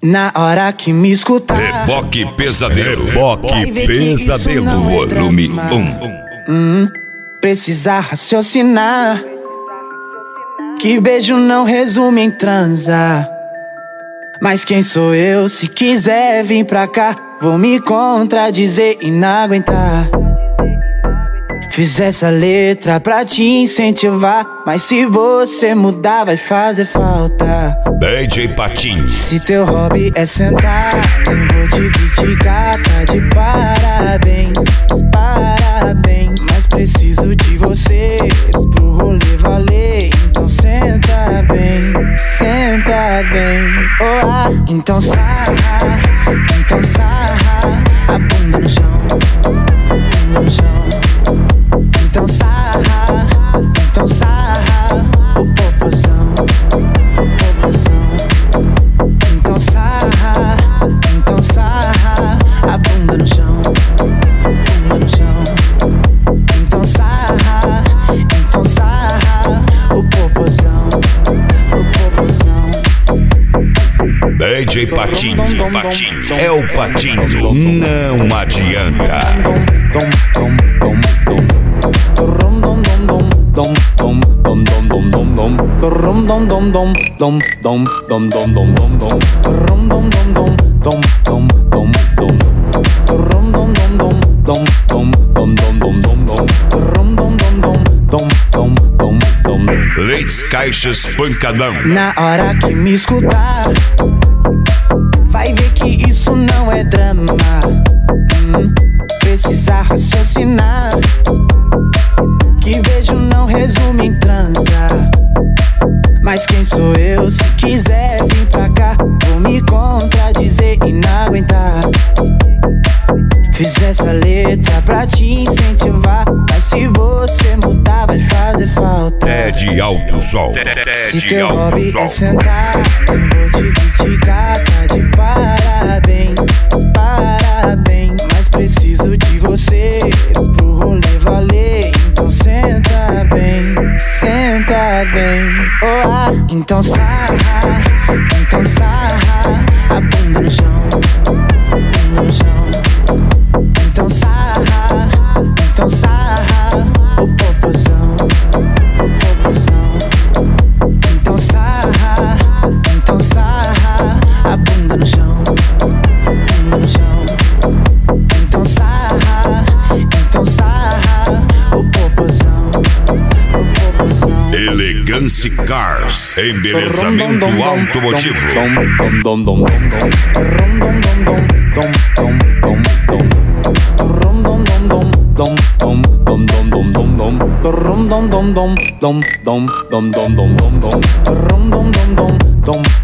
Na hora que me escutar, Reboque Pesadelo. Reboque Pesadelo. Volume 1. Precisa raciocinar, que beijo não resume em transar. Mas quem sou eu? Se quiser vir pra cá, vou me contradizer e não aguentar. Fiz essa letra pra te incentivar, mas se você mudar vai fazer falta. DJ Patinho. Se teu hobby é sentar, nem vou te criticar, tá de parabéns, parabéns. Mas preciso de você pro rolê valer, então senta bem, oh, ah. Então sarra a bunda no chão, bunda no chão. Então sarra o popozão, o popozão. Então sarra a bunda no chão, bunda no chão. Então sarra o popozão, o popozão. DJ Patinho. É o Patinho, não adianta. Leis Caixas Pancadão. Na hora que me escutar, vai ver que isso não é drama. Precisa raciocinar, que beijo não resume em transar. Mas quem sou eu? Se quiser vir pra cá, vou me contradizer e não aguentar. Fiz essa letra pra te incentivar, mas se você mudar vai fazer falta. É de alto sol. Se teu hobby é sentar, nem vou te criticar, tá de parabéns, parabéns. Mas preciso de você pro rolê valer, então senta bem, oh, ah. Então sarra a bunda no chão, bunda no chão. Então sarra o popozão, o popozão. Então sarra a bunda no chão, bunda no chão. Então sarra o popozão, o popozão. Elegance Cars, embelezamento automotivo. Dom